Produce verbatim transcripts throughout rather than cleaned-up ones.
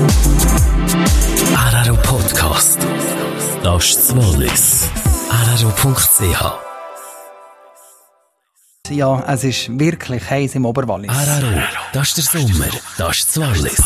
R R O Podcast. Das ist das Wallis. R R O Punkt C H. Ja, es ist wirklich heiß im Oberwallis. R R O, das ist der Sommer. Das ist das Wallis.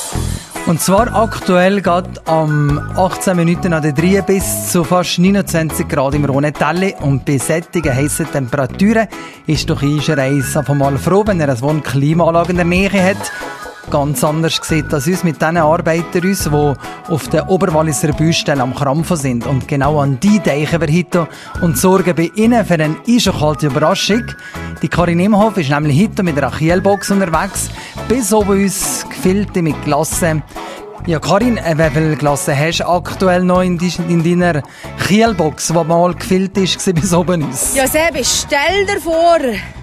Und zwar aktuell geht am achtzehn Minuten an der drei bis zu fast neunundzwanzig Grad im Rhône-Talli. Und bei solchen heissen Temperaturen ist doch ein Reis einfach mal froh, wenn er eine Wohnklimaanlage in der Nähe hat. Ganz anders sieht das uns mit den Arbeitern, die auf der Oberwalliser Baustelle am Krampfen sind. Und genau an die denken wir heute und sorgen bei ihnen für eine einschkalte Überraschung. Die Karin Imhoff ist nämlich heute mit einer Kielbox unterwegs, bis oben uns gefüllt mit Glasse. Ja, Karin, wie viele Glasse hast du aktuell noch in, die, in deiner Kielbox, die mal gefüllt ist bis oben uns? Ja, Sebi, stell dir vor,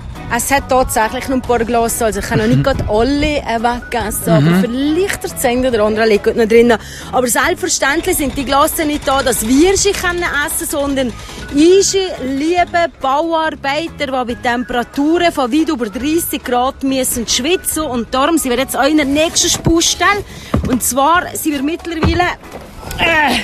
es hat tatsächlich noch ein paar Glasse, also ich kann noch nicht gerade alle weggegessen, aber mhm. vielleicht der Zehn oder andere liegt noch drin. Aber selbstverständlich sind die Glasse nicht da, dass wir sie essen können, sondern unsere lieben Bauarbeiter, die bei Temperaturen von weit über dreissig Grad müssen schwitzen. Und darum sind wir jetzt an einer nächsten Baustelle. Und zwar sind wir mittlerweile äh,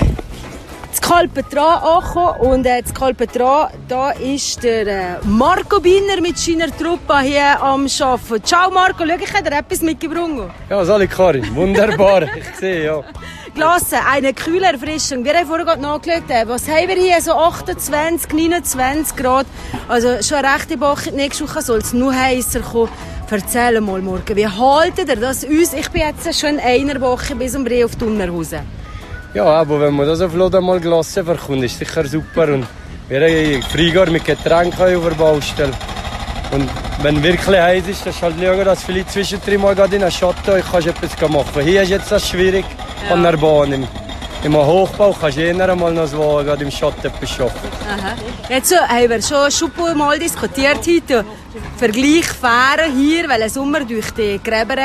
zu Kalpetran angekommen. Und äh, zu Kalpetran, da ist der äh, Marco Biner mit seiner Truppe hier am Arbeiten. Ciao Marco, schau, ich habe dir etwas mitgebracht. Ja, Sali Karin, wunderbar, ich sehe, ja. Glasse, eine kühle Erfrischung. Wir haben vorhin gerade nachgeschaut, was haben wir hier? So achtundzwanzig, neunundzwanzig Grad. Also schon eine rechte Woche. Nächste Woche soll es noch heißer kommen. Erzähl mal morgen, wie haltet ihr das uns? Ich bin jetzt schon in einer Woche bis um Brie auf Tunnerhausen. Ja, aber wenn man das auf Loden mal Glasse verkommt, ist sicher super. Und wir haben Freigar mit Getränken auf der Baustelle. Und wenn es wirklich heiß ist, dann halt schauen, dass vielleicht zwischendrin mal in den Schatten kannst du etwas machen. Hier ist jetzt das schwierig, ja. An der Bahn. Im, im Hochbau kannst du eher mal noch so, gerade im Schatten etwas arbeiten. Aha. Jetzt so, haben wir schon schon mal diskutiert heute. Vergleich Fähren hier, welchen Sommer durch die Gräber.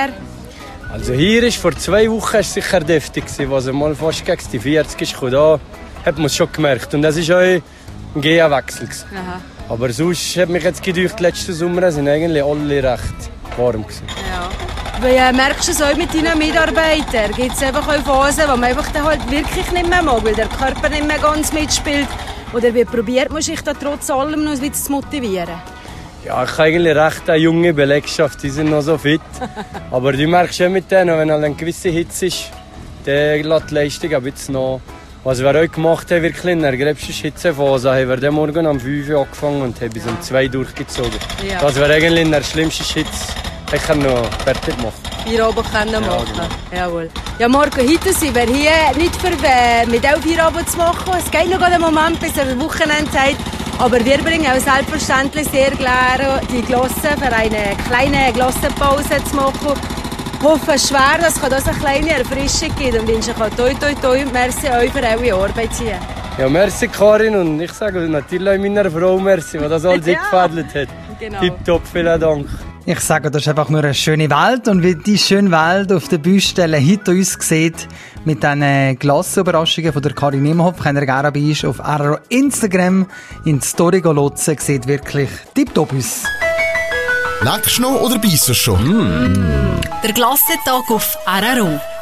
Also hier ist vor zwei Wochen ist sicher deftig gewesen, was mal fast gegen die vierzig ist. Da hat man es schon gemerkt. Und das war auch ein Gehenwechsel. Aber sonst hat mich jetzt gedacht, letzten Sommer sind eigentlich alle recht warm gewesen. Ja. Wie äh, merkst du es auch mit deinen Mitarbeitern? Gibt es einfach auch Phasen, wo man einfach dann halt wirklich nicht mehr mag, weil der Körper nicht mehr ganz mitspielt? Oder wie probiert man sich da trotz allem noch ein bisschen zu motivieren? Ja, ich habe eigentlich recht eine junge Belegschaft, die sind noch so fit. Aber du merkst schon mit denen, wenn eine gewisse Hitze ist, dann lässt die Leistung ein bisschen noch. Was wir heute gemacht haben, wirklich in der gröbsten Hitzephase, haben wir den Morgen um fünf Uhr angefangen und haben bis um zwei Uhr durchgezogen. Ja. Das wir eigentlich in der schlimmsten Hitze noch fertig machen. Feierabend können machen. Ja, genau. Jawohl. Ja, Marco, heute sind wir hier nicht für äh, mit auch Feierabend zu machen. Es geht noch einen Moment bis zur Wochenendzeit. Aber wir bringen auch selbstverständlich sehr gerne die Glasse für eine kleine Glassenpause zu machen. Ich hoffe schwer, dass es das eine kleine Erfrischung gibt und wünsche euch toi toi toi und merci euch für eure Arbeit hier. Ja, merci Karin und ich sage natürlich meiner Frau merci, die das alles ja. eingefädelt hat. Genau. Tipptopp, vielen Dank. Ich sage, das ist einfach nur eine schöne Welt und wie die schöne Welt auf der Baustelle hinter uns sieht, mit diesen Glassenüberraschungen von der Karin Imhoff, könnt ihr gerne bei uns auf R R O Instagram in die Story lotsen, sieht wirklich tipptopp aus. Leckst du noch oder beisst du schon? Mm. Der Glassentag auf R R O.